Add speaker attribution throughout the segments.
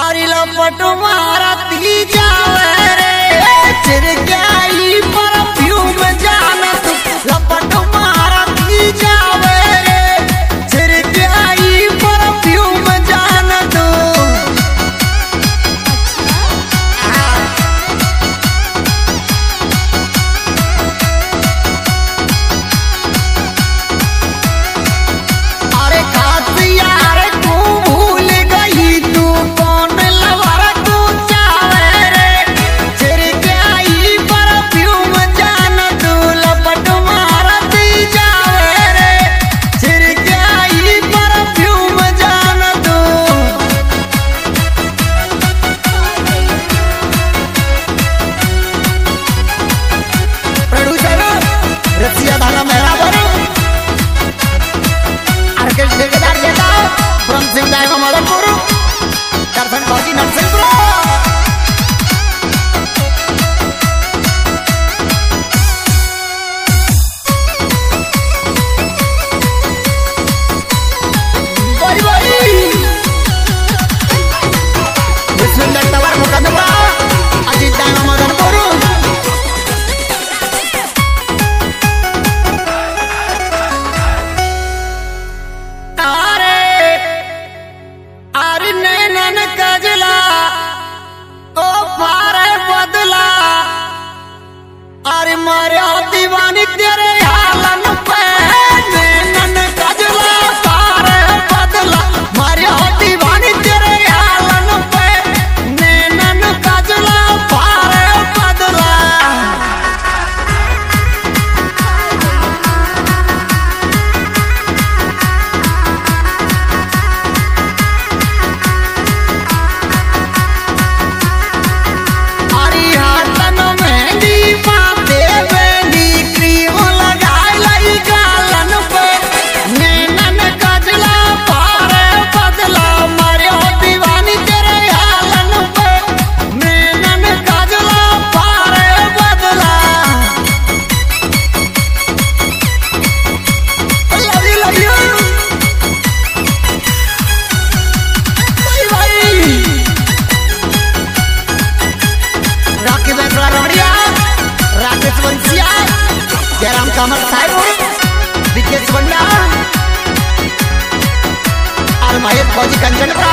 Speaker 1: अरे लपट मारती जावे रे चिरकाई परफ्यूम जान तू लपट मारती जावे रे चिरकाई परफ्यूम जान तू अरे खास यार तू भूल गई तू कौन लवर तू चावे रे चिरकाई परफ्यूम जान तू लपट मारती जावे रे चिरकाई परफ्यूम जान तू प्रोड्यूसर रसिया धाना मेहरा बनो आर्केस्ट ठेकेदार देता ब्रह्म सिंह दायमा मदनपुर दर्शन फौजी नरसिंहपुर बड़ी बड़ी विश्वेंद्र तवर मुकदमा अजीत दायमा मदनपुर अरे नैनन कजला ओ फारे बदला अरे मारे दीवानी तेरे हालन पे नैनन कजला फारे बदला मारे दीवानी तेरे हालन पे नैनन कजला फारे बदला अरे हाथन मेहंदी माथे मेहंदी क्रीम लगाए लाई गालन पे नैनन कजला पारे बदला मारे दीवानी तेरे हालन पे नैनन कजला पारे बदला लगी लगी भाई राकेश बैकला रमड़िया राकेश वंशिया जयराम कामत साहेब विकेश बंडा और महेश फौजी कंचनपुरा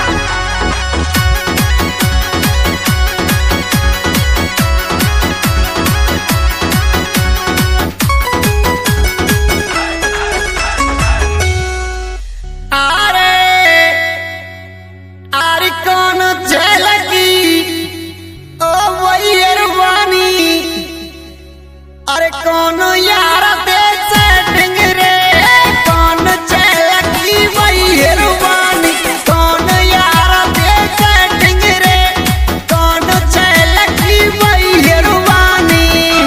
Speaker 1: अरे कौन झलकी ओ वही अरवानी अरे कौन यार दे सेटिंग रे कौन झलकी वही अरवानी कौन यार दे सेटिंग रे कौन झलकी वही अरवानी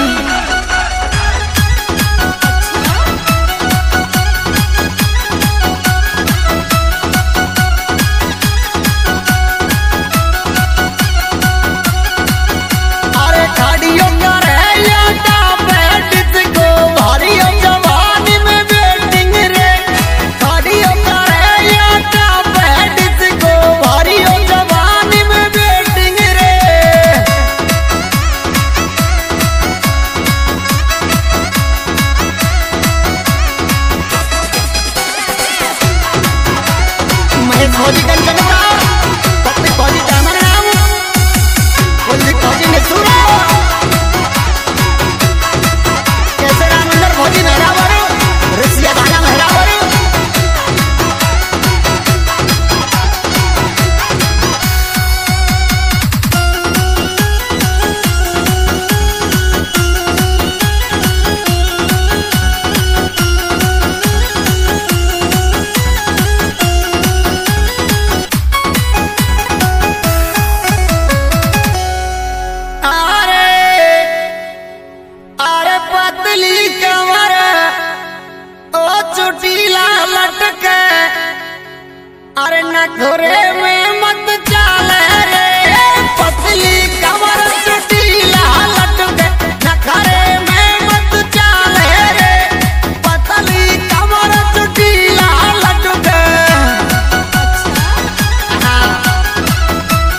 Speaker 1: अरे खाड़ियों का रे या टापेट को भारियों जवानी में वेटिंग रे खाड़ियों का रे या टापेट को भारियों जवानी में वेटिंग रे मैं फौजी कंचनपुरा पप्पी फौजी कैमराम फौजी फौजी नेसूरा कैसे रामंदर फौजी मेहरावर रसिया दाना मेहरावर अरे पतली कमर ओ चुटीला लटके अरे नखरे में मत चाले रे पतली कमर चुटीला लटके नखरे में मत चाले रे पतली कमर चुटीला लटके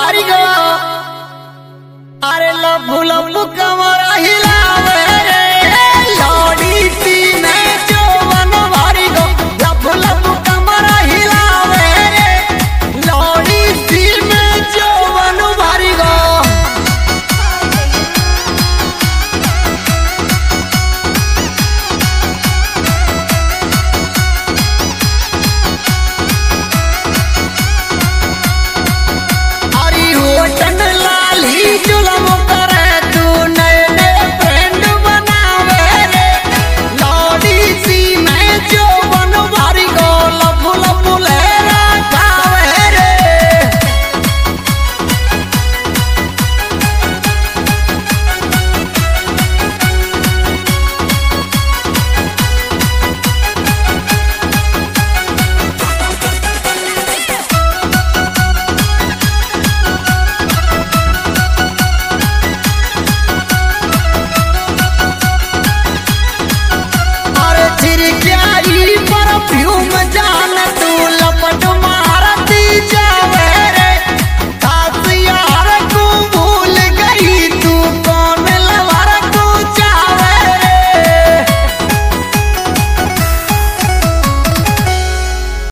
Speaker 1: भारी गो अरे लपू लपू कमरा हिलावे रे लौड़ी सी में जवन भारी गो लपू लपू कमरा हिलावे रे लौड़ी सी में जवन भारी गो होटन लाली जुलम करे तू नए नए फ्रेंड बनावे रे लौड़ी सी में जो बन भारी गो लपू लपू लहरा खावे रे परफ्यूम जान